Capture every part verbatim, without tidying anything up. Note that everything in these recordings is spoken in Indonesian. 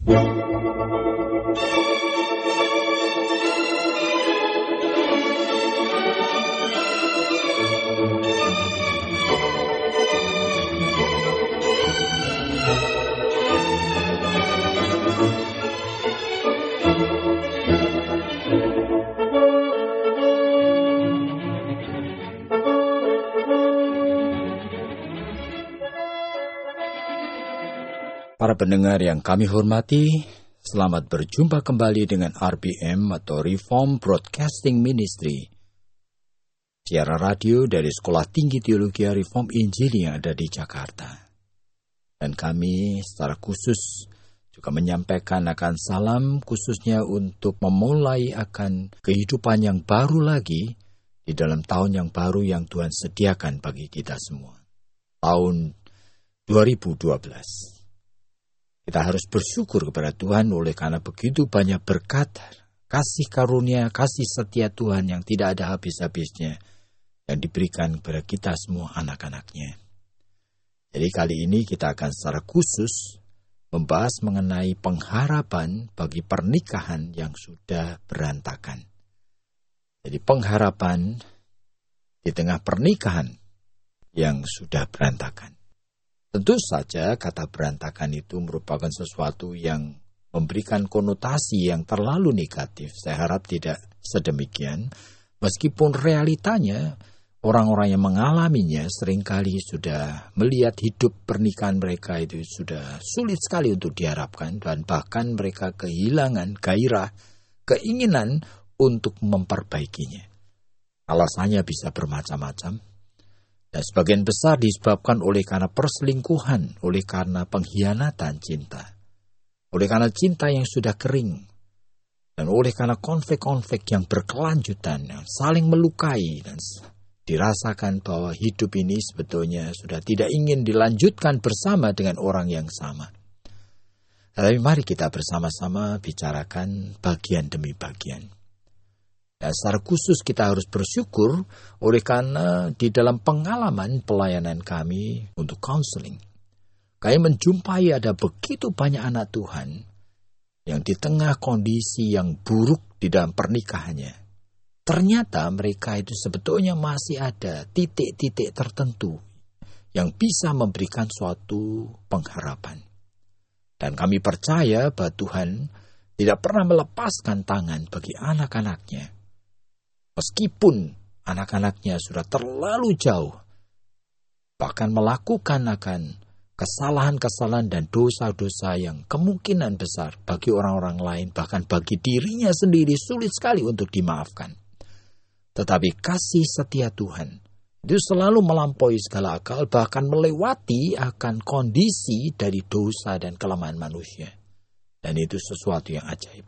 Para pendengar yang kami hormati, selamat berjumpa kembali dengan R B M atau Reform Broadcasting Ministry, siaran radio dari Sekolah Tinggi Teologi Reform Injil yang ada di Jakarta. Dan kami secara khusus juga menyampaikan akan salam khususnya untuk memulai akan kehidupan yang baru lagi di dalam tahun yang baru yang Tuhan sediakan bagi kita semua. Tahun dua ribu dua belas. Kita harus bersyukur kepada Tuhan oleh karena begitu banyak berkat, kasih karunia, kasih setia Tuhan yang tidak ada habis-habisnya yang diberikan kepada kita semua anak-anaknya. Jadi kali ini kita akan secara khusus membahas mengenai pengharapan bagi pernikahan yang sudah berantakan. Jadi pengharapan di tengah pernikahan yang sudah berantakan. Tentu saja kata berantakan itu merupakan sesuatu yang memberikan konotasi yang terlalu negatif. Saya harap tidak sedemikian. Meskipun realitanya orang-orang yang mengalaminya seringkali sudah melihat hidup pernikahan mereka itu sudah sulit sekali untuk diharapkan. Dan bahkan mereka kehilangan gairah, keinginan untuk memperbaikinya. Alasannya bisa bermacam-macam. Dan sebagian besar disebabkan oleh karena perselingkuhan, oleh karena pengkhianatan cinta, oleh karena cinta yang sudah kering, dan oleh karena konflik-konflik yang berkelanjutan, yang saling melukai, dan dirasakan bahwa hidup ini sebetulnya sudah tidak ingin dilanjutkan bersama dengan orang yang sama. Tapi mari kita bersama-sama bicarakan bagian demi bagian. Dan secara khusus kita harus bersyukur oleh karena di dalam pengalaman pelayanan kami untuk counseling, kami menjumpai ada begitu banyak anak Tuhan yang di tengah kondisi yang buruk di dalam pernikahannya, ternyata mereka itu sebetulnya masih ada titik-titik tertentu yang bisa memberikan suatu pengharapan. Dan kami percaya bahwa Tuhan tidak pernah melepaskan tangan bagi anak-anaknya. Meskipun anak-anaknya sudah terlalu jauh, bahkan melakukan akan kesalahan-kesalahan dan dosa-dosa yang kemungkinan besar bagi orang-orang lain, bahkan bagi dirinya sendiri sulit sekali untuk dimaafkan. Tetapi kasih setia Tuhan itu selalu melampaui segala akal, bahkan melewati akan kondisi dari dosa dan kelemahan manusia. Dan itu sesuatu yang ajaib.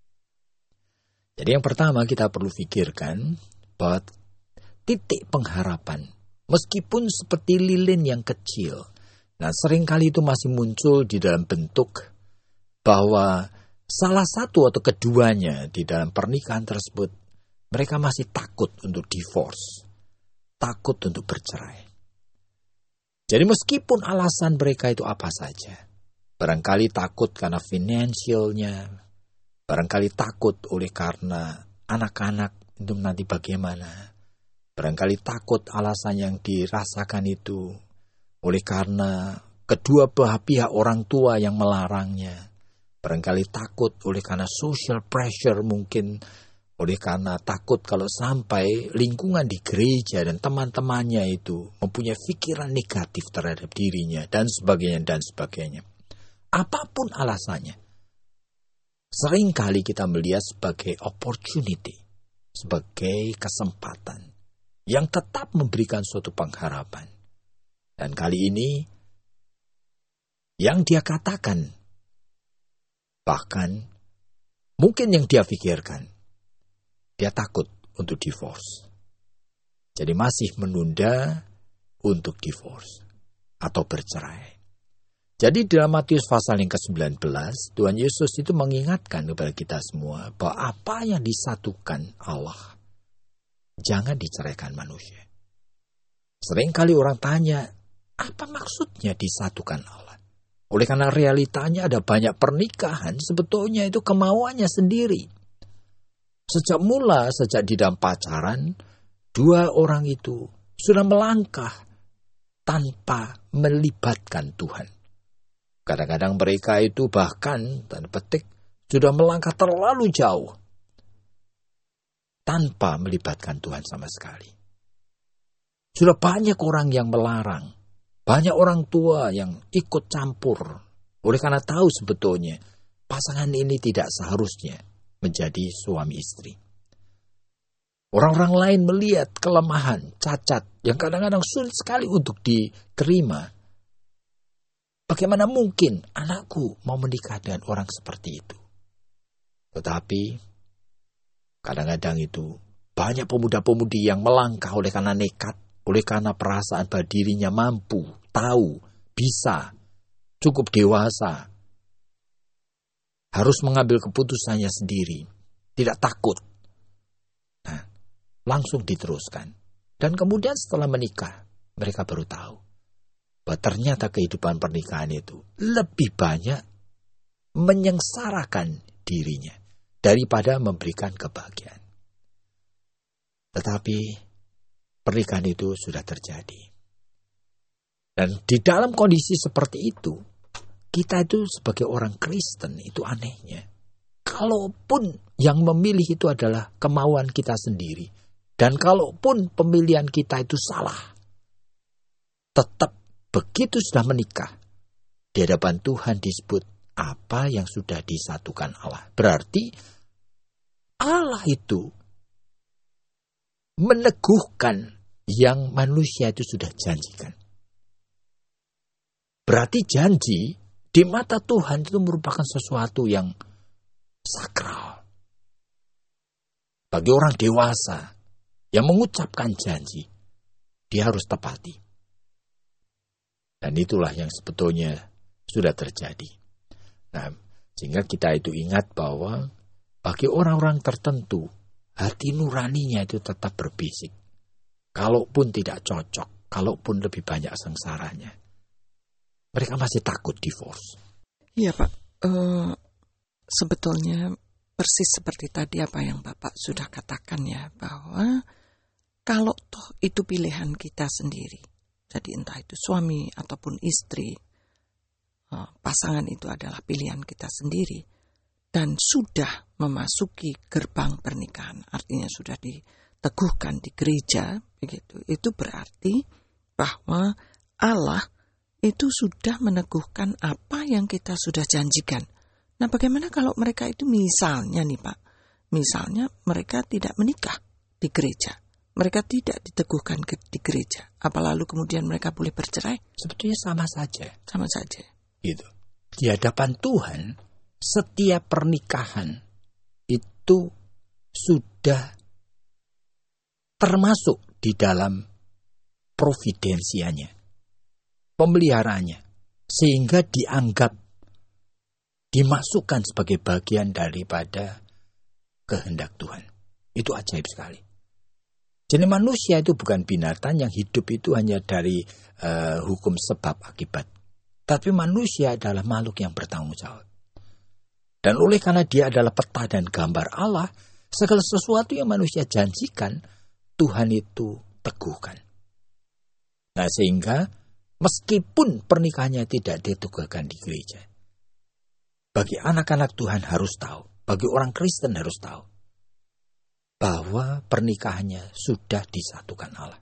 Jadi yang pertama kita perlu pikirkan bahwa titik pengharapan, meskipun seperti lilin yang kecil, nah seringkali itu masih muncul di dalam bentuk bahwa salah satu atau keduanya di dalam pernikahan tersebut, mereka masih takut untuk divorce, takut untuk bercerai. Jadi meskipun alasan mereka itu apa saja, barangkali takut karena finansialnya, barangkali takut oleh karena anak-anak itu nanti bagaimana. Barangkali takut alasan yang dirasakan itu oleh karena kedua belah pihak orang tua yang melarangnya. Barangkali takut oleh karena social pressure mungkin. Oleh karena takut kalau sampai lingkungan di gereja dan teman-temannya itu mempunyai pikiran negatif terhadap dirinya dan sebagainya dan sebagainya. Apapun alasannya. Seringkali kita melihat sebagai opportunity, sebagai kesempatan yang tetap memberikan suatu pengharapan. Dan kali ini, yang dia katakan, bahkan mungkin yang dia pikirkan, dia takut untuk divorce. Jadi masih menunda untuk divorce atau bercerai. Jadi dalam Matius pasal yang ke sembilan belas, Tuhan Yesus itu mengingatkan kepada kita semua bahwa apa yang disatukan Allah, jangan diceraikan manusia. Seringkali orang tanya, apa maksudnya disatukan Allah? Oleh karena realitanya ada banyak pernikahan, sebetulnya itu kemauannya sendiri. Sejak mula, sejak di dalam pacaran, dua orang itu sudah melangkah tanpa melibatkan Tuhan. Kadang-kadang mereka itu bahkan, tanda petik, sudah melangkah terlalu jauh tanpa melibatkan Tuhan sama sekali. Sudah banyak orang yang melarang, banyak orang tua yang ikut campur, oleh karena tahu sebetulnya pasangan ini tidak seharusnya menjadi suami istri. Orang-orang lain melihat kelemahan, cacat yang kadang-kadang sulit sekali untuk diterima. Bagaimana mungkin anakku mau menikah dengan orang seperti itu? Tetapi kadang-kadang itu banyak pemuda-pemudi yang melangkah oleh karena nekat, oleh karena perasaan bahwa dirinya mampu, tahu, bisa, cukup dewasa. Harus mengambil keputusannya sendiri, tidak takut. Nah, langsung diteruskan. Dan kemudian setelah menikah, mereka baru tahu bahwa ternyata kehidupan pernikahan itu lebih banyak menyengsarakan dirinya daripada memberikan kebahagiaan. Tetapi pernikahan itu sudah terjadi. Dan di dalam kondisi seperti itu, kita itu sebagai orang Kristen itu anehnya. Kalaupun yang memilih itu adalah kemauan kita sendiri, dan kalaupun pemilihan kita itu salah, tetap begitu sudah menikah, di hadapan Tuhan disebut apa yang sudah disatukan Allah. Berarti Allah itu meneguhkan yang manusia itu sudah janjikan. Berarti janji di mata Tuhan itu merupakan sesuatu yang sakral. Bagi orang dewasa yang mengucapkan janji, dia harus tepati. Dan itulah yang sebetulnya sudah terjadi. Nah, sehingga kita itu ingat bahwa bagi orang-orang tertentu, hati nuraninya itu tetap berbisik. Kalaupun tidak cocok, kalaupun lebih banyak sengsaranya, mereka masih takut divorce. Iya Pak, uh, sebetulnya persis seperti tadi apa yang Bapak sudah katakan ya, bahwa kalau toh itu pilihan kita sendiri, jadi entah itu suami ataupun istri, uh, pasangan itu adalah pilihan kita sendiri, dan sudah memasuki gerbang pernikahan, artinya sudah diteguhkan di gereja, begitu. Itu berarti bahwa Allah itu sudah meneguhkan apa yang kita sudah janjikan. Nah, bagaimana kalau mereka itu misalnya nih Pak, misalnya mereka tidak menikah di gereja, mereka tidak diteguhkan di gereja, apa lalu kemudian mereka boleh bercerai? Sebetulnya sama saja. Sama saja. Gitu. Di hadapan Tuhan, setiap pernikahan itu sudah termasuk di dalam providensianya, pemeliharaannya, sehingga dianggap dimasukkan sebagai bagian daripada kehendak Tuhan. Itu ajaib sekali. Jadi manusia itu bukan binatang yang hidup itu hanya dari uh, hukum sebab akibat. Tapi manusia adalah makhluk yang bertanggung jawab. Dan oleh karena dia adalah peta dan gambar Allah, segala sesuatu yang manusia janjikan, Tuhan itu teguhkan. Nah, sehingga meskipun pernikahannya tidak diteguhkan di gereja, bagi anak-anak Tuhan harus tahu, bagi orang Kristen harus tahu, bahwa pernikahannya sudah disatukan Allah.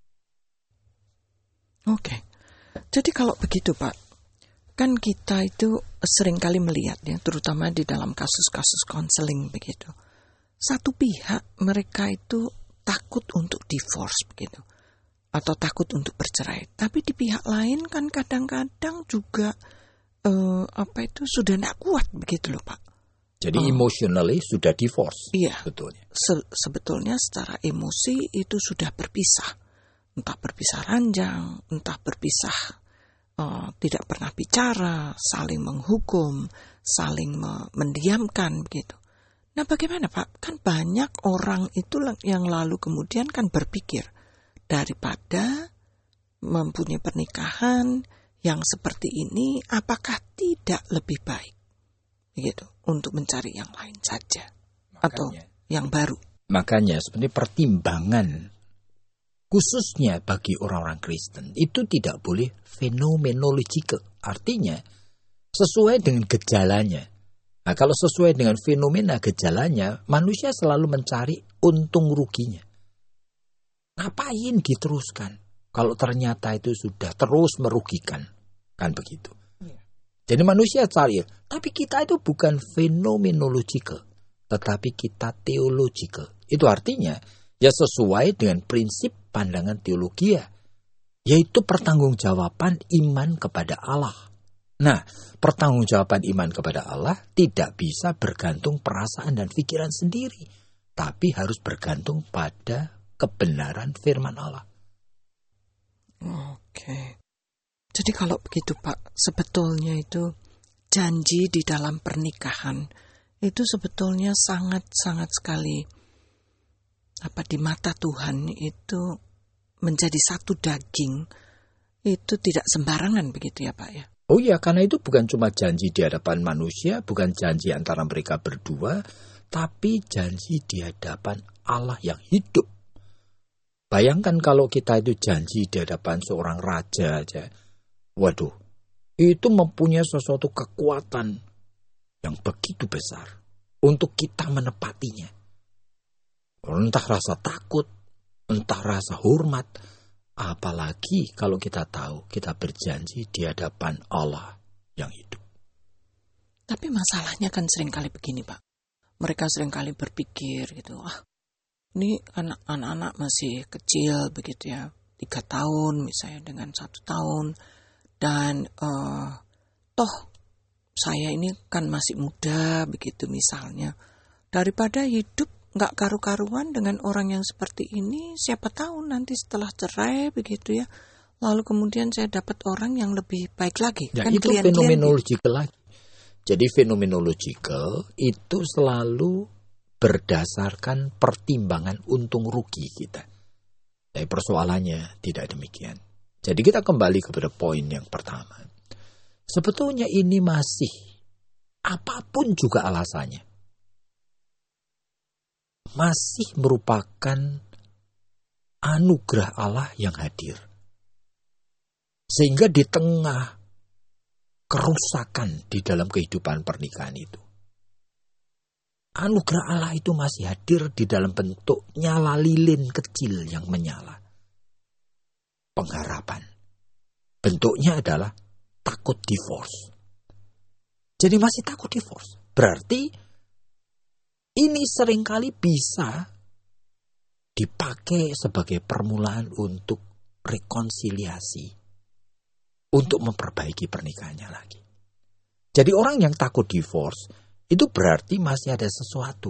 Oke, jadi kalau begitu Pak, kan kita itu seringkali melihat ya, terutama di dalam kasus-kasus konseling begitu. Satu pihak mereka itu takut untuk divorce begitu, atau takut untuk bercerai. Tapi di pihak lain kan kadang-kadang juga eh, apa itu sudah tidak kuat begitu loh Pak. Jadi oh. emotionally sudah divorce. Iya. Sebetulnya. Se- sebetulnya secara emosi itu sudah berpisah, entah berpisah ranjang, entah berpisah. Uh, tidak pernah bicara, saling menghukum, saling me- mendiamkan begitu. Nah bagaimana Pak? Kan banyak orang itu yang lalu kemudian kan berpikir, daripada mempunyai pernikahan yang seperti ini, apakah tidak lebih baik begitu untuk mencari yang lain saja? Makanya, atau yang baru? Makanya sebenarnya pertimbangan khususnya bagi orang-orang Kristen itu tidak boleh fenomenological. Artinya sesuai dengan gejalanya. Nah, kalau sesuai dengan fenomena gejalanya, manusia selalu mencari untung ruginya. Ngapain diteruskan kalau ternyata itu sudah terus merugikan? Kan begitu. Ya. Jadi manusia cari, tapi kita itu bukan fenomenological, tetapi kita theological. Itu artinya ya sesuai dengan prinsip pandangan teologi, yaitu pertanggungjawaban iman kepada Allah. Nah, pertanggungjawaban iman kepada Allah tidak bisa bergantung perasaan dan pikiran sendiri, tapi harus bergantung pada kebenaran firman Allah. Oke. Jadi kalau begitu Pak, sebetulnya itu janji di dalam pernikahan itu sebetulnya sangat-sangat sekali apa di mata Tuhan itu menjadi satu daging, itu tidak sembarangan begitu ya Pak ya? Oh iya, karena itu bukan cuma janji di hadapan manusia, bukan janji antara mereka berdua, tapi janji di hadapan Allah yang hidup. Bayangkan kalau kita itu janji di hadapan seorang raja aja. Waduh, itu mempunyai sesuatu kekuatan yang begitu besar untuk kita menepatinya. Entah rasa takut, entah rasa hormat, apalagi kalau kita tahu kita berjanji di hadapan Allah yang hidup. Tapi masalahnya kan seringkali begini Pak. Mereka seringkali berpikir gitu, ah ini anak-anak masih kecil begitu ya, tiga tahun misalnya dengan satu tahun. Dan uh, toh saya ini kan masih muda begitu misalnya. Daripada hidup gak karu-karuan dengan orang yang seperti ini, siapa tahu nanti setelah cerai begitu ya, lalu kemudian saya dapat orang yang lebih baik lagi. Ya, kan itu fenomenological lagi. Jadi fenomenological itu selalu berdasarkan pertimbangan untung rugi kita. Tapi persoalannya tidak demikian. Jadi kita kembali kepada poin yang pertama. Sebetulnya ini masih apapun juga alasannya, masih merupakan anugerah Allah yang hadir. Sehingga di tengah kerusakan di dalam kehidupan pernikahan itu, anugerah Allah itu masih hadir di dalam bentuk nyala lilin kecil yang menyala. Pengharapan. Bentuknya adalah takut divorce. Jadi masih takut divorce. Berarti ini seringkali bisa dipakai sebagai permulaan untuk rekonsiliasi, untuk memperbaiki pernikahannya lagi. Jadi orang yang takut divorce itu berarti masih ada sesuatu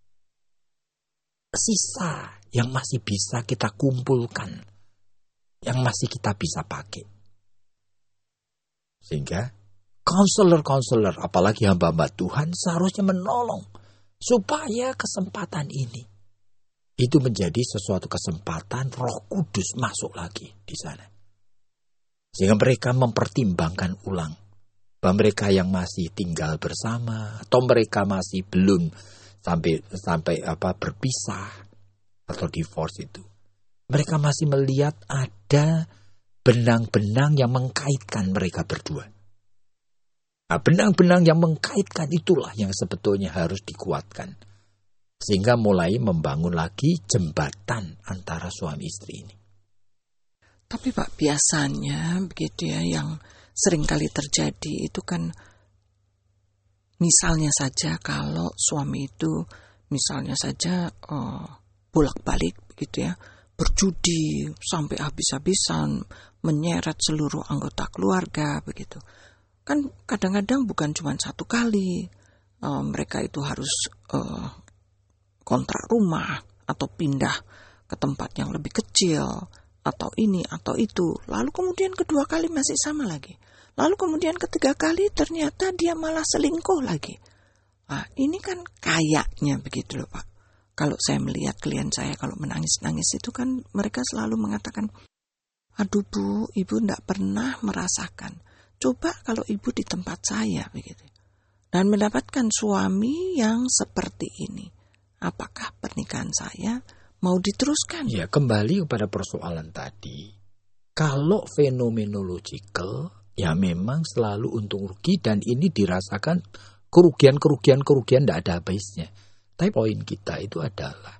sisa yang masih bisa kita kumpulkan, yang masih kita bisa pakai. Sehingga konselor-konselor, apalagi hamba-hamba Tuhan, seharusnya menolong supaya kesempatan ini itu menjadi sesuatu kesempatan Roh Kudus masuk lagi di sana. Sehingga mereka mempertimbangkan ulang bahwa mereka yang masih tinggal bersama atau mereka masih belum sampai sampai apa berpisah atau divorce itu, mereka masih melihat ada benang-benang yang mengkaitkan mereka berdua. Nah, benang-benang yang mengkaitkan itulah yang sebetulnya harus dikuatkan. Sehingga mulai membangun lagi jembatan antara suami istri ini. Tapi Pak, biasanya begitu ya, yang seringkali terjadi itu kan, misalnya saja kalau suami itu misalnya saja uh, bolak-balik begitu ya, berjudi sampai habis-habisan, menyeret seluruh anggota keluarga begitu. Kan kadang-kadang bukan cuma satu kali, uh, mereka itu harus uh, kontrak rumah atau pindah ke tempat yang lebih kecil atau ini atau itu. Lalu kemudian kedua kali masih sama lagi. Lalu kemudian ketiga kali ternyata dia malah selingkuh lagi. Nah, ini kan kayaknya begitu loh Pak. Kalau saya melihat klien saya kalau menangis-nangis itu kan mereka selalu mengatakan, Aduh Bu, Ibu tidak pernah merasakan. Coba kalau Ibu di tempat saya begitu. Dan mendapatkan suami yang seperti ini. Apakah pernikahan saya mau diteruskan? Ya, kembali kepada persoalan tadi. Kalau fenomenological, ya memang selalu untung rugi dan ini dirasakan kerugian-kerugian-kerugian tidak ada habisnya. Tapi poin kita itu adalah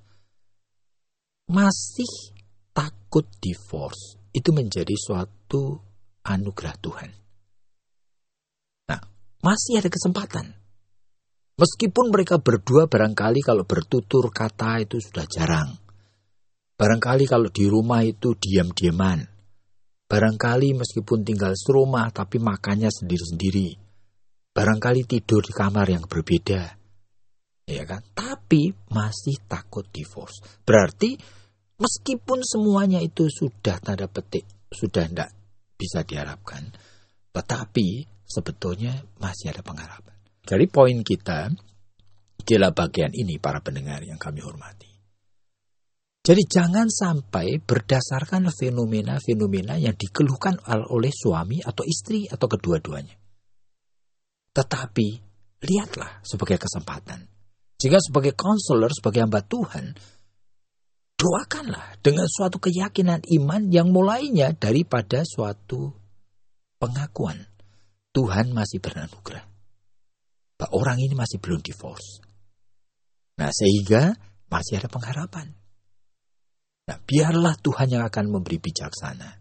masih takut divorce itu menjadi suatu anugerah Tuhan. Nah, masih ada kesempatan. Meskipun mereka berdua barangkali kalau bertutur kata itu sudah jarang. Barangkali kalau di rumah itu diam-diaman. Barangkali meskipun tinggal serumah tapi makannya sendiri-sendiri. Barangkali tidur di kamar yang berbeda. Ya kan? Tapi masih takut divorce. Berarti meskipun semuanya itu sudah tanda petik, sudah tidak bisa diharapkan. Tetapi sebetulnya masih ada pengharapan. Jadi poin kita adalah bagian ini para pendengar yang kami hormati. Jadi jangan sampai berdasarkan fenomena-fenomena yang dikeluhkan oleh suami atau istri atau kedua-duanya. Tetapi lihatlah sebagai kesempatan. Jika sebagai konselor, sebagai hamba Tuhan, doakanlah dengan suatu keyakinan iman yang mulainya daripada suatu pengakuan. Tuhan masih beranugerah. Bahwa orang ini masih belum divorce. Nah, sehingga masih ada pengharapan. Nah, biarlah Tuhan yang akan memberi bijaksana.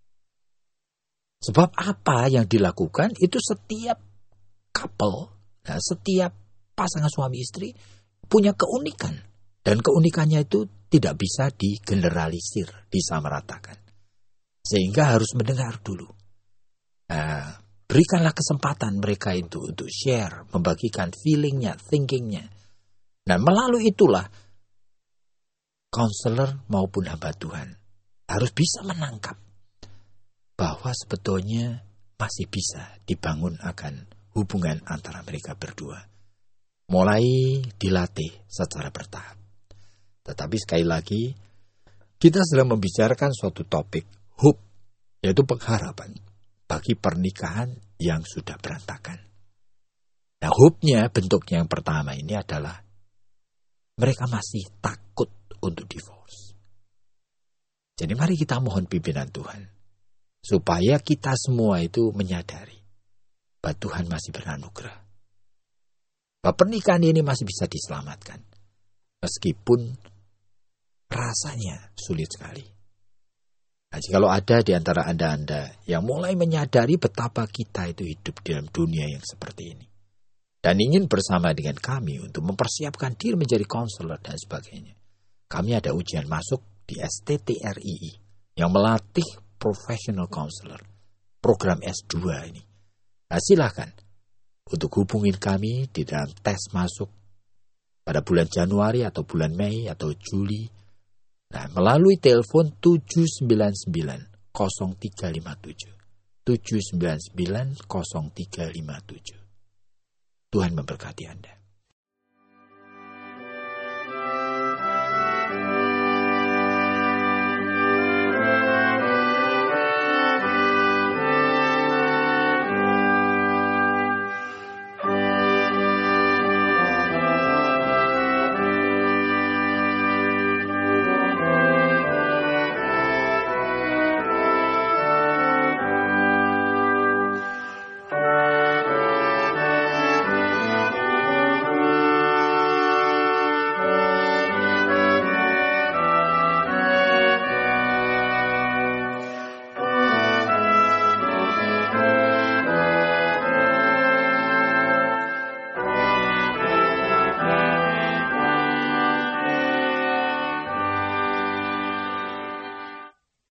Sebab apa yang dilakukan itu setiap couple, nah, setiap pasangan suami istri punya keunikan. Dan keunikannya itu tidak bisa digeneralisir, disamaratakan. Sehingga harus mendengar dulu. Nah, berikanlah kesempatan mereka itu untuk share, membagikan feelingnya, thinkingnya. Nah, melalui itulah konselor maupun hamba Tuhan harus bisa menangkap bahwa sebetulnya masih bisa dibangun akan hubungan antara mereka berdua. Mulai dilatih secara bertahap. Tetapi sekali lagi, kita sedang membicarakan suatu topik hope, yaitu pengharapan bagi pernikahan yang sudah berantakan. Nah, hope-nya bentuknya yang pertama ini adalah mereka masih takut untuk divorce. Jadi mari kita mohon pimpinan Tuhan supaya kita semua itu menyadari bahwa Tuhan masih beranugerah. Bahwa pernikahan ini masih bisa diselamatkan meskipun rasanya sulit sekali. Nah, kalau ada di antara Anda-Anda yang mulai menyadari betapa kita itu hidup dalam dunia yang seperti ini dan ingin bersama dengan kami untuk mempersiapkan diri menjadi konselor dan sebagainya, kami ada ujian masuk di S T T R I I yang melatih professional counselor, program S dua ini. Nah, silakan untuk hubungin kami di dalam tes masuk pada bulan Januari atau bulan Mei atau Juli. Nah, melalui telepon tujuh sembilan sembilan nol tiga lima tujuh. tujuh sembilan sembilan nol tiga lima tujuh. Tuhan memberkati Anda.